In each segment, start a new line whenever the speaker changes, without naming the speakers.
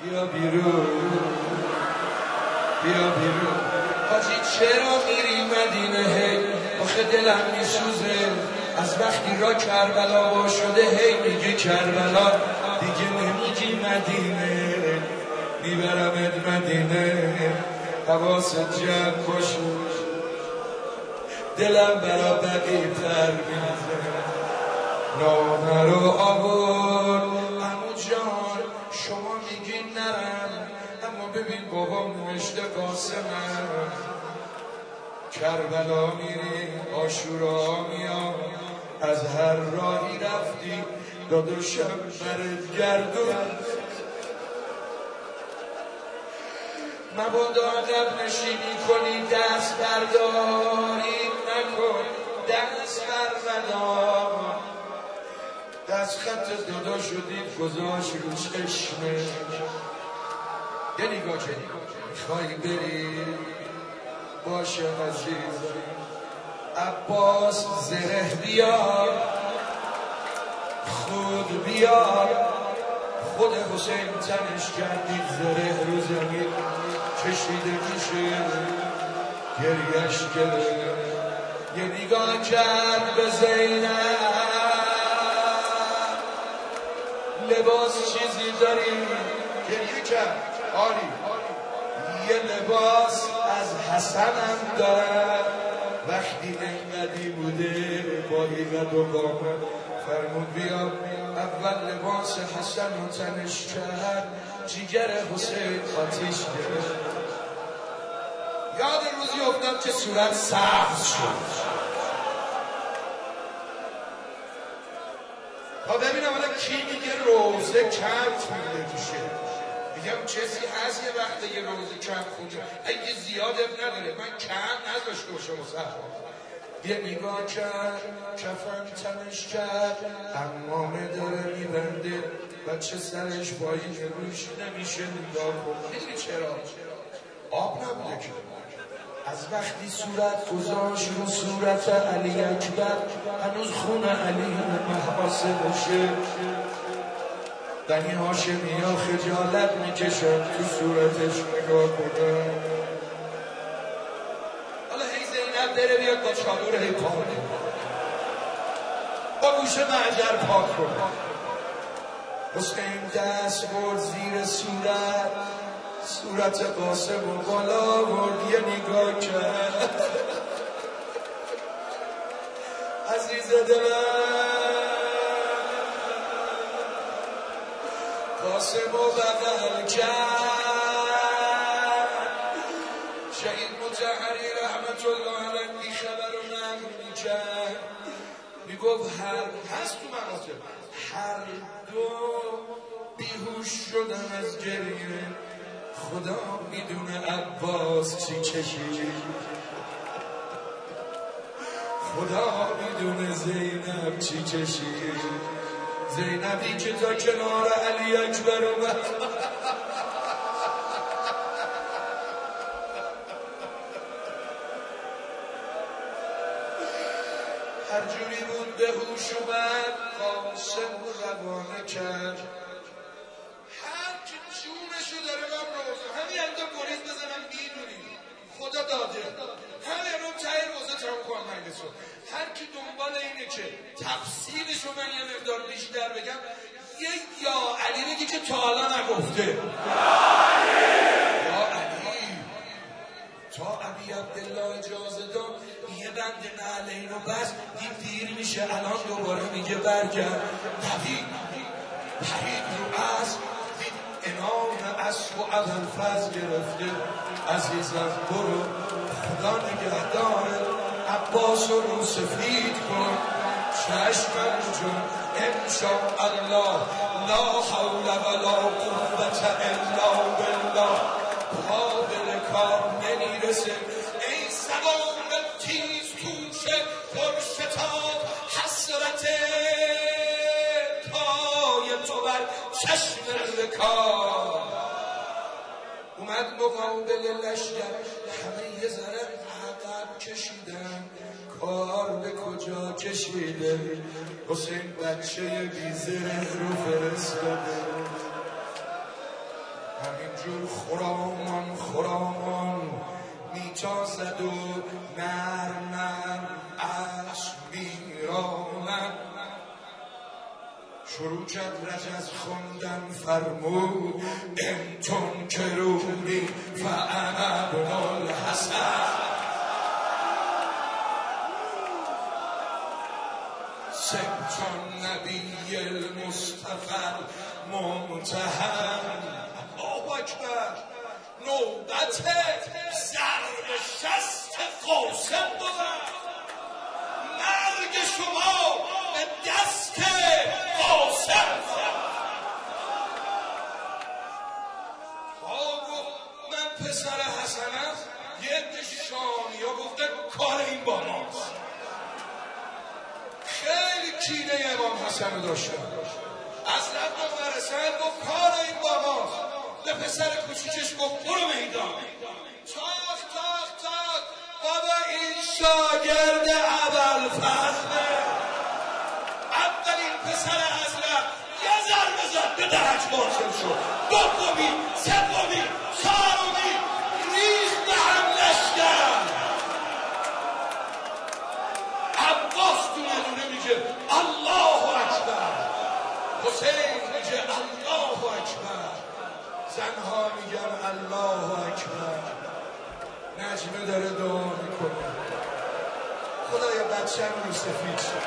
بیا بیرون بیا بیرون حاجی چرا میری مدینه هی آخه دلم میسوزه از وقتی را کربلا شده هی میگی کربلا دیگه نمیگی مدینه میبرمت مدینه حواست جمع باشه دلم برا بقیه تر میزه نامه رو آورد عمو جان شما میگین نرم اما ببین بابام نوشته قاسمم کربلا میری عاشورا میام از هر راهی رفتی داداشم برت گردون مبادا عقب نشینی کنی دست برداری نکن دست بردار دست خط دادا شدید گذاشت رو چشمه یه نگاه که میخوایی بری باشه عزیز عباس زره بیار خود بیار خود حسین تنش کردید زره رو زمین کشیده میشه گریش گره یه نگاه کرد به زینب لباس چیزی داری گریه کرد آری یه لباس از حسنم دارم وقتی انقدی بوده با ایقد و قامت فرمود بیا اول لباس حسن و تنش کرد جیگر حسین آتیش گرفت یاد روزی افتاد که صورت سبز شد تا ببینم حالا کی میگه روزه کم خونده میشه میگم کسی هست یه وقت یه روزه کم خونده اگه زیاد نداره من کم نذاشته باشم مصحفا یه نگاه کرد کفن تنش کرد امامه داره میبنده بچه سرش پایین روش نمیشه نگاه کن میدونی چرا؟ آب نبوده که از وقتی صورت گذاشت رو صورت علی اکبر هنوز خون علی محاسه بشه بنی هاشمی ها خجالت میکشن تو صورتش نگاه کنن حالا هی زینب بره بیاد با چادر هی پاک با گوشه معجر پاک کن حسین دست برد زیر صورت قاسم و بالا برد یه نگاه کرد عزیز دلم قاسم و بغل کرد شهید مطهری رحمت الله علیه بی خبر و نقل میکرد میگفت هست تو مناطق هر دو بیهوش شدن از گریه خدا میدونه عباس چی کشید خدا میدونه زینب چی کشید زینبی که تا کنار علی اکبر اومد هر جوری بود به هوش اومد قاسم روانه کرد هر که جونشو داره من روزه همین انجا گریز بزنم میدونی خدا داده همین رو ته روزه تام کنم هنگسو هر کی دنبال اینه که تفصیلشو من یه مقدار بیشتر بگم یه یا علی بگی که تا حالا نگفته یا علی تا ابی عبدالله اجازه داد یه بند نعلین و بس دیر میشه الان دوباره میگه برگرد پرید رو اسب دید انام اسب و ابوالفضل گرفته عزیزم برو خدا نگهداره عباس رو سفید کن چشمم جون انشاءالله لا حول ولا قوة الا بالله قابل کار نمیرسه ای زبان تیز توشه پرشتاب حسرت پای تو بر چشم رکاب اومد مقابل لشگر همه یه ذره عقب کشیدن کار به کجا کشیده حسین بچه بیزره رو فرستاده همینجور خرامان میتازد و نرم عشق میرانم. شروع کرد رجز خوندن فرمود انتون کرونی فانا ابن الحسن. سبتون نبی المصطفى الممتحن. الله اکبر. نوبت ضرب شست قاسم بود. مرگ شما به دست قاسم. من پسر حسنم. یه عده شامیا گفتن کار این با ماست. خیلی کینه امام حسن رو داشتن. اصلا برسن گفت کار این با ماست. به پسر کوچیکش گفت برو میدان. تاق تاق تاق. بابا این شاگرد ابوالفضله. اولین پسر حضرت یه ضربه زد به درج باطل شد. دومی، سومی، چهارمی ریخت به هم لشکر. عباس دونه میگه الله اکبر. حسین میگه الله اکبر. زنها میگن الله اکبر. نجمه داره دعا میکنه خدایا بچه‌م رو سفید شد.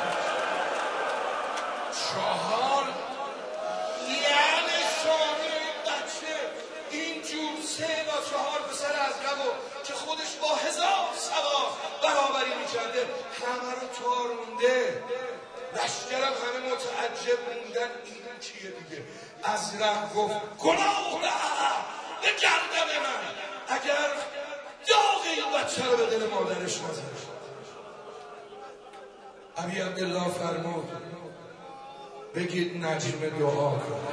چهار یعنی شامل این بچه اینجور 3 تا 4 پسر از رو که خودش با 1000 ثواب برابری میکرده همه رو تار مونده. لشکرم همه متعجب موندن این کیه دیگه. ازرق گفت گناه به گردن من اگر داغ این بچه رو به دل مادرش نزد. ابی عبدالله فرمود بگید نجم دعا کن.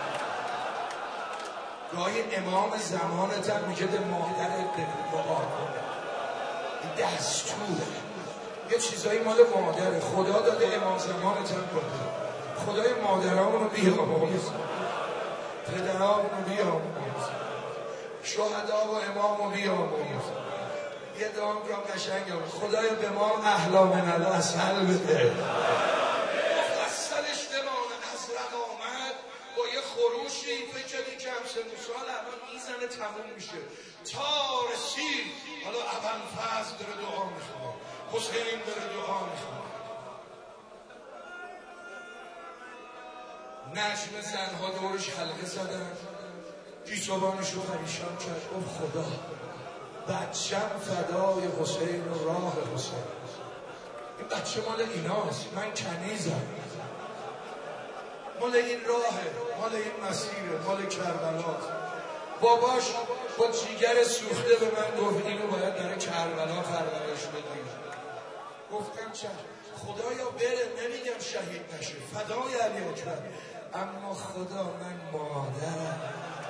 گاهی امام زمانت میگه به مادرت دعا کن. این دستوره. یه چیزایی مال مادره. خدا داده امام زمانت هم کنه. خدای مادرامونو بیاموز، پدرامونو بیاموز، شهدا و امامو بیاموز. یه دام را قشنگ هم خدای به ما احلا من العسل بده. مفصلش دمان ازرق آمد با یه خروشی فکری که همسن سال الان میزنه تموم میشه تا رسید. حالا ابوالفضل داره دعا میخواه، حسین داره دعا میخواه. نجم زنها دورش حلقه زدن. گیسوانشو پریشان کرد. گفت خدا بچم فدای حسین و راه حسین. این بچه مال ایناست. من کنیزم. مال این راهه، مال این مسیره، مال کربلاست. باباش با جیگر سوخته به من گفت اینو باید در کربلا پرورش بدیم. گفتم چه خدایا بره، نمیگم شهید نشه، فدای علی اکبر، اما خدا من مادرم.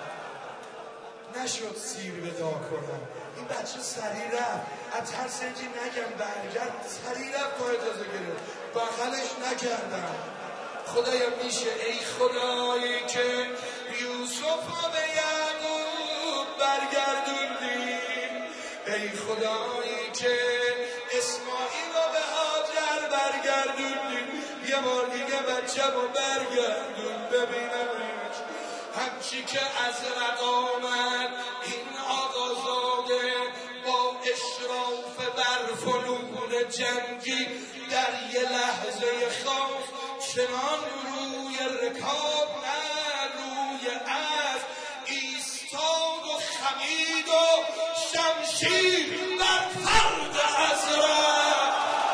نشد سیر ودا کنم. این بچه سریع رفت. از ترس اینکه نگم برگرد سریع رفت تا اجازه گرفت. بغلش نکردم. خدایا میشه ای خدایی که یوسف رو به یعقوب برگردوندیم، ای خدایی که اسماعیل رو به هاجر برگردوندیم، یه بار دیگه بچه رو برگردون ببینمش. همچی که از رد آمد این آقازاده با اشراف بر فنون جنگی در یه لحظه خاص چنان روی رکاب نه روی اسب ایستاد و خمید و شمشیر بر فرد ازرق.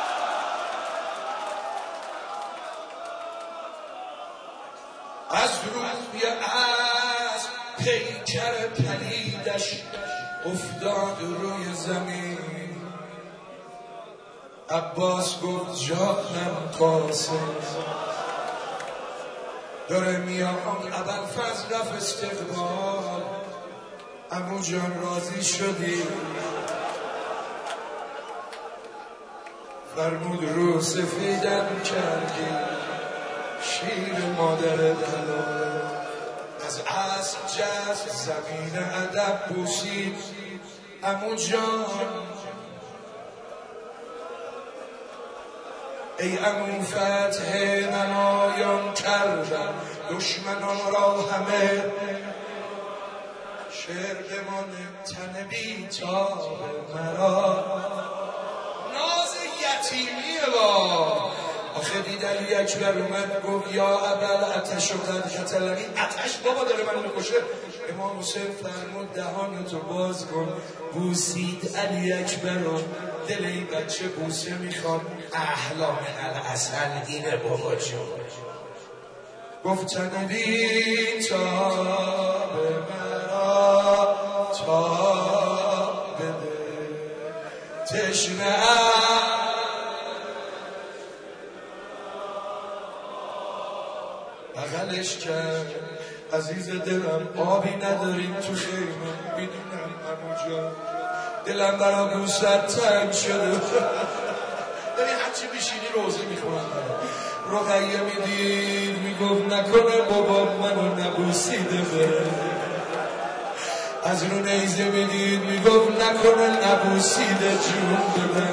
از روی اسب پیکر پلیدش افتاد روی زمین. عباس گفت جانم قاسم داره میاد. ابوالفضل رفت استقبال. عمو جان راضی شدی؟ فرمود رو سفیدم کردی، شیر مادر دلال. از اسب جست زمین ادب بوسید عمو جان ای عمو فتح نمایان کردن دشمنان را همه شعر بمانه تن بیتاب مرا ناز یتیمیه با آخه دید علی اکبر اومد گفت یا ابل آتش و قد قتلنی آتش بابا داره من میکشه امام حسین فرمود دهانتو باز کن بوسید علی اکبر و دل این بچه بوسه میخواد احلام العسل اینه بابا جون گفتن بی تا به مرا تا بده تشنه بغلش کرد عزیز دلم آبی نداریم تو خیمه میدونم عمو جان دلم برا بوست تنگ شده یعنی هرچی بیشینی روزه میخونم رقیه میدید میگفت نکنه بابا منو نبوسیده بره از رو نیزه میدید میگفت نکنه نبوسیده جون بده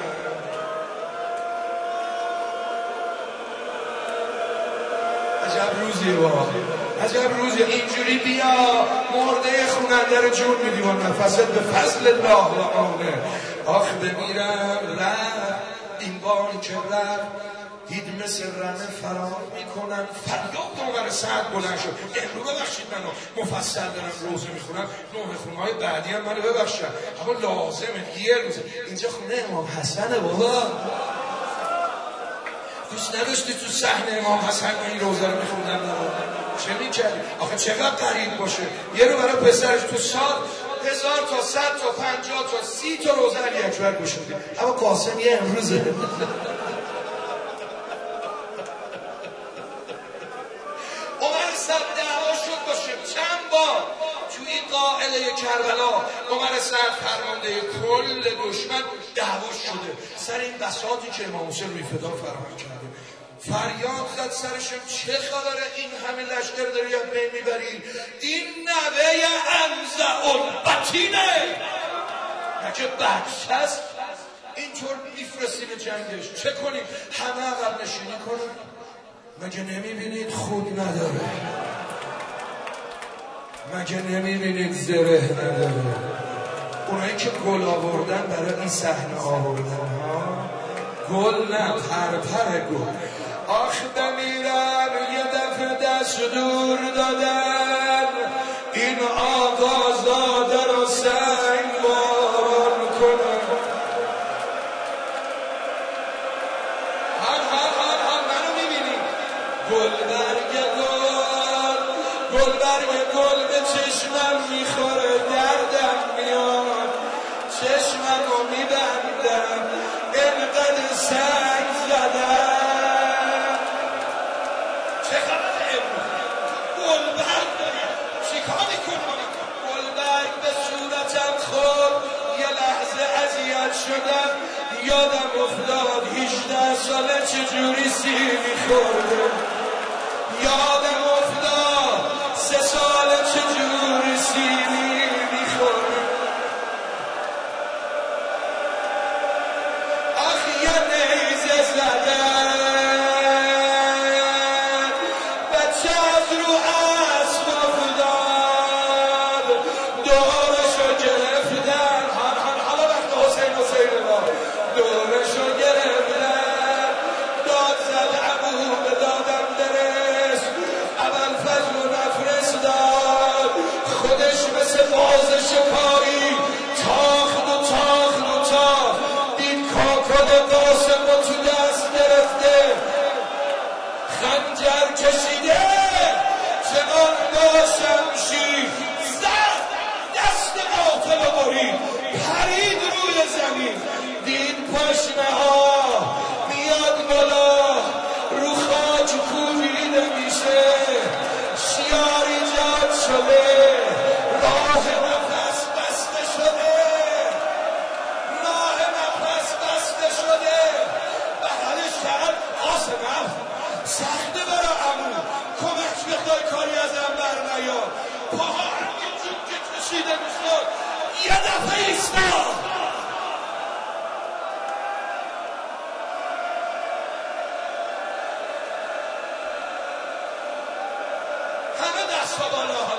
عجب روزی با عجب روزی اینجوری بیا مرده خوننده رو جون میدی و نفست به فضل الله و آنه آخ بمیرم رفت این بان که رفت دید مثل رمه فرار میکنن فریاد نوبر سعد بلند شد امرو ببخشید منو مفصل دارم روزه میخونم نوه خونهای بعدی هم منو ببخشن اما لازمه یه روزه اینجا خونه امام حسنه بابا دوست نداشتی تو صحنه امام حسن این روزه رو میخوندم چه میکردی؟ آخه چقدر قریب باشه یه رو برای پسرش تو سال 1000 تا 100 تا 50 تا 30 تا روزه علی اکبر گوش میدی اما قاسم یه امروزه عمر سعد دعوا شد باشه چند بار توی قائله کربلا عمر سعد فرمانده کل دشمن دعوا شده سر این بساطی که امام حسین روی فدا فراهم کرده فریاد زد سرشم چه خبره این همه لشکر داری از بین میبری این نوه انزع البطینه نکه بچه هست اینطور میفرستی به جنگش چه کنیم همه عقب نشینی کنیم مگه نمیبینید خود نداره مگه نمیبینید زره نداره اونایی که گل آوردن برای این صحنه آوردن ها گل نه پرپر گل آخ بمیرم یه دفعه دست دور دادن این آقازاده رو سنگ باران کنن منو میبینی گل برگ گل به چشمم میخوره دردم میاد چشمم رو میبندم اینقدر سنگ زدم چه خبره امروز گلبرگ داریم چیکار میکنم گلبرگ به صورتم خورد یه لحظه اذیت شدم یادم افتاد 18 ساله چجوری سیر میخورده یادم افتاد 3 ساله چجوری سیر میخورده آخ یه نیزه زدن بچه از رو اسب افتاد دورشو گرفتن حالا وقت حسین دورشو گرفتن داد زد عبو به دادم درست ایستا. همه دستا بالا.